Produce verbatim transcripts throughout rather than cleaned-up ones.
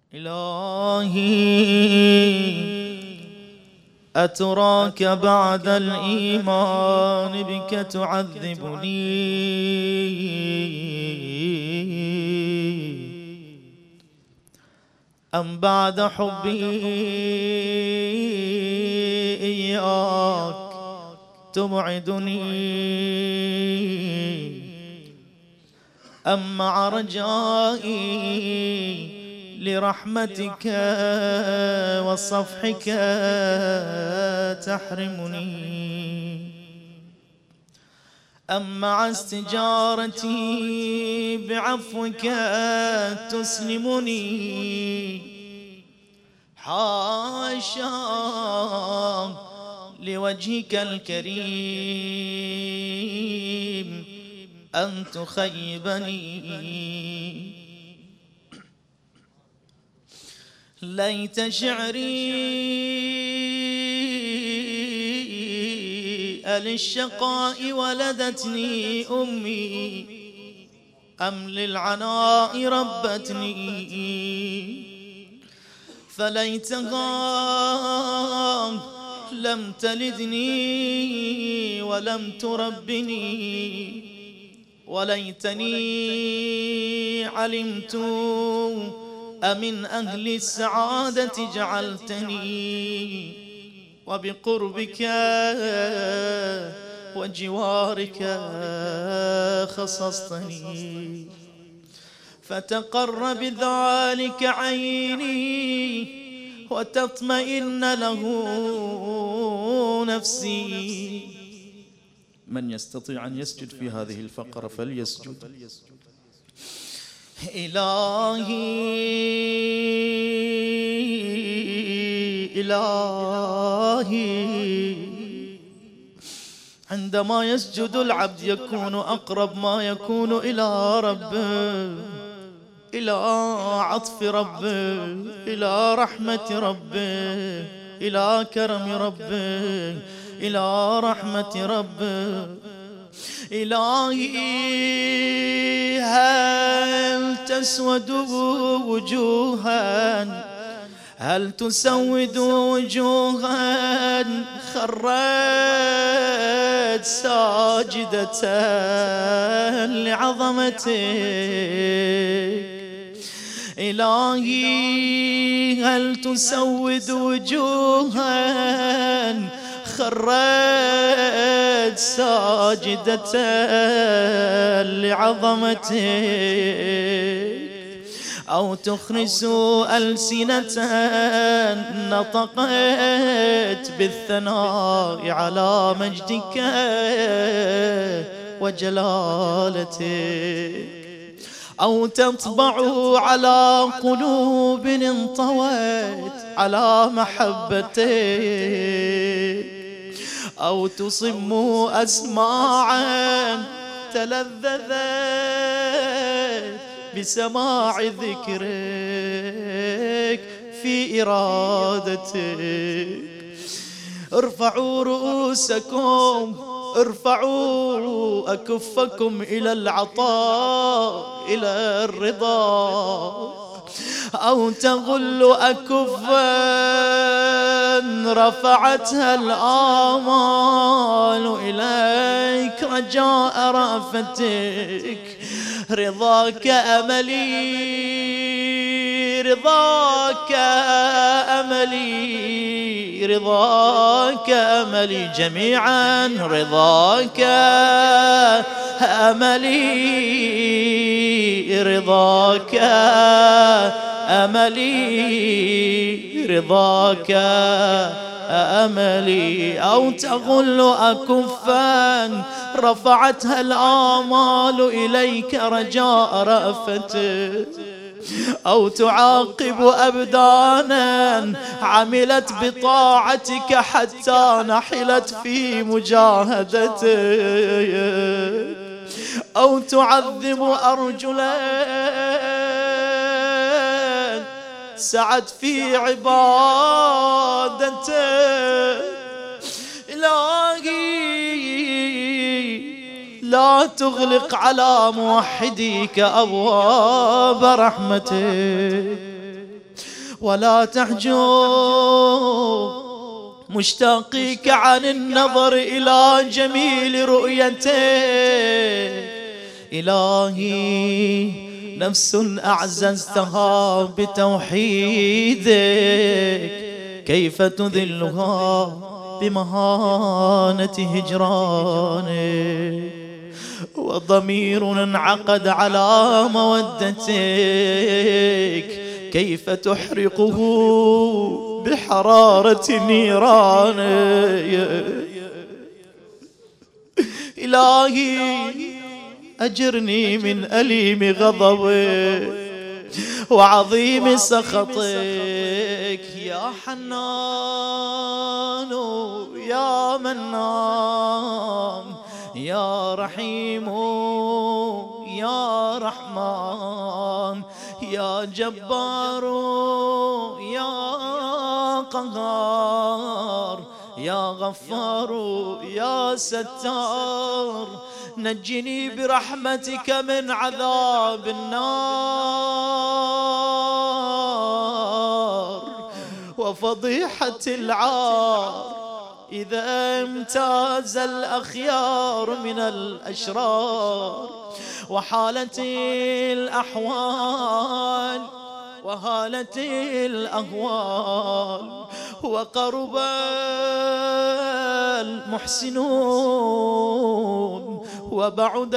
إلهي أتراك بعد الإيمان بك تعذبني أم بعد حبي إياك تبعدني أم مع رجائي لرحمتك وصفحك تحرمني أم مع استجارتي بعفوك تسلمني حاشا لوجهك الكريم أن تخيبني ليت شعري للشقاء ولدتني أمي أم للعناء ربتني فليتها لم تلدني ولم تربني وليتني علمت أمن أهل السعادة جعلتني وبقربك وجوارك خصصتني فتقر بذلك عيني وتطمئن له نفسي. من يستطيع أن يسجد في هذه الفقرة فليسجد. إلهي إلهي عندما يسجد العبد يكون أقرب ما يكون إلى ربه، إلى عطف ربه، إلى رحمة ربه، إلى كرم ربه، إلى رحمة ربه. إلهي هل تسود وجوها، هل تسود وجوها خرت ساجدة لعظمتك. إلهي هل تسود وجوها خرت ساجدة لعظمتك، أو تخرس ألسنة نطقت بالثناء على مجدك وجلالتك، أو تطبع على قلوب انطوت على محبتك، أو تصم أسماعا تلذذت بسماع ذكرك في إرادتك. ارفعوا رؤوسكم، ارفعوا أكفكم إلى العطاء، إلى الرضا، أو تغل أكفا رفعتها الآمال إليك رجاء رأفتك. رضاك أملي، رضاك أملي، رضاك أملي جميعا، رضاك أملي، رضاك أملي، رضاك أملي. أو تغل أكفا رفعتها الآمال إليك رجاء رأفتك، أو تعاقب أبدانا عملت بطاعتك حتى نحلت في مجاهدتك، أو تعظم أرجلا سعت في عبادتك. إلهي لا تغلق على موحديك أبواب رحمتك، ولا تحجب مشتاقيك عن النظر إلى جميل رؤيتك. إلهي نفس أعززتها بتوحيدك، كيف تذلها بمهانة هجرانك؟ وضمير انعقد على مودتك، كيف تحرقه بحرارة نيرانك؟ إلهي أجرني من أليم غضبك وعظيم سخطك. يا حنان يا منان يا رحيم يا رحمن يا جبار يا قهار يا غفار يا ستار، نجني برحمتك من عذاب النار وفضيحة العار إذا امتاز الأخيار من الأشرار. وحالت الأحوال وهالت الأهوال وقرب المحسنون وبعد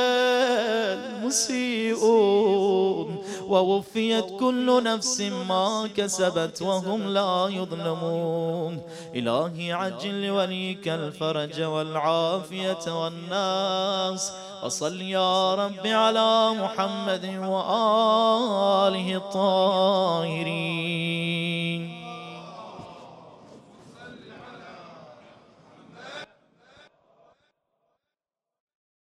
المسيئون، ووفيت كل نفس ما كسبت وهم لا يظلمون. إلهي عجل لوليك الفرج والعافية والناس، وصل يا رب على محمد وآله الطاهرين.